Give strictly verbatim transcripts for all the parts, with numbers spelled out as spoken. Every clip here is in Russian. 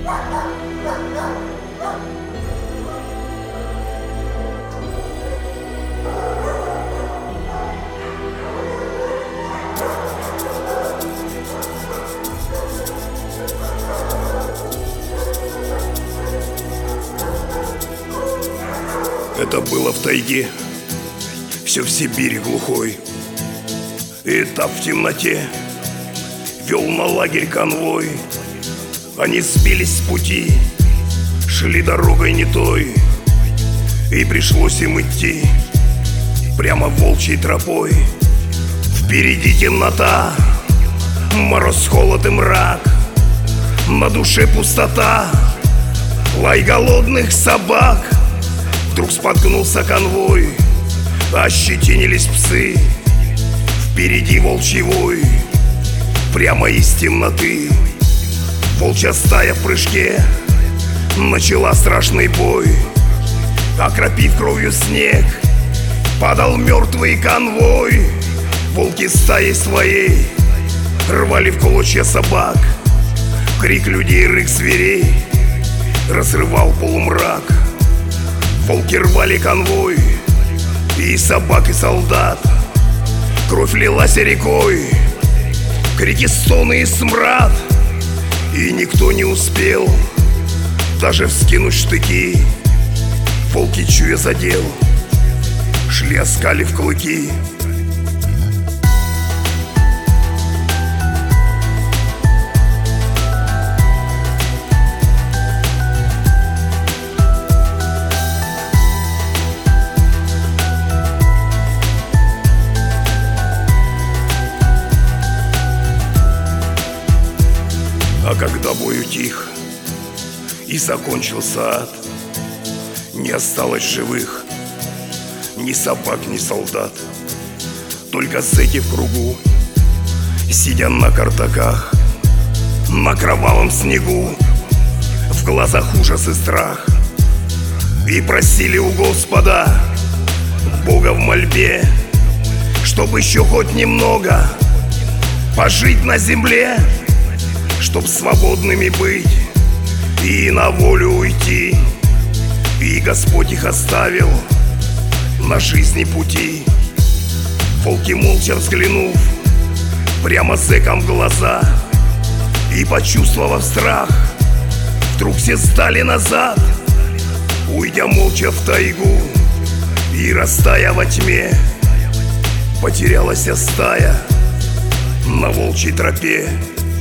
Это было в тайге, все в Сибири глухой. Этап в темноте вел на лагерь конвой. Они сбились с пути, шли дорогой не той, и пришлось им идти прямо волчьей тропой. Впереди темнота, мороз, холод и мрак, на душе пустота, лай голодных собак. Вдруг споткнулся конвой, ощетинились псы. Впереди волчий вой, прямо из темноты. Волчья стая в прыжке начала страшный бой. Окропив кровью снег, падал мертвый конвой. Волки стаи своей рвали в клочья собак. Крик людей, рык зверей разрывал полумрак. Волки рвали конвой, и собак, и солдат. Кровь лилась рекой, крики, стоны и смрад. И никто не успел даже вскинуть штыки. Волки, чуя задел, шли, оскалив клыки. А когда бой утих и закончился ад, не осталось живых ни собак, ни солдат. Только зэки в кругу, сидя на картаках, на кровавом снегу, в глазах ужас и страх. И просили у Господа, Бога в мольбе, чтоб еще хоть немного пожить на земле, чтоб свободными быть и на волю уйти. И Господь их оставил на жизни пути. Волки, молча взглянув прямо зэкам в глаза и почувствовав страх, вдруг все сдали назад, уйдя молча в тайгу. И растая во тьме, потерялась стая на волчьей тропе.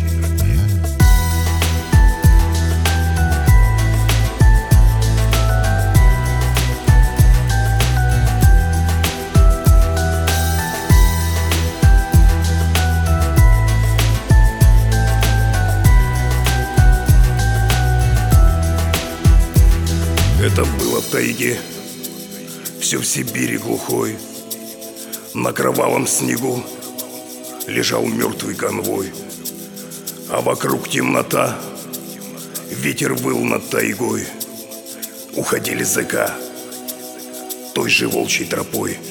Это было в тайге, все в Сибири глухой. На кровавом снегу лежал мертвый конвой, а вокруг темнота, ветер выл над тайгой. Уходили зэка той же волчьей тропой.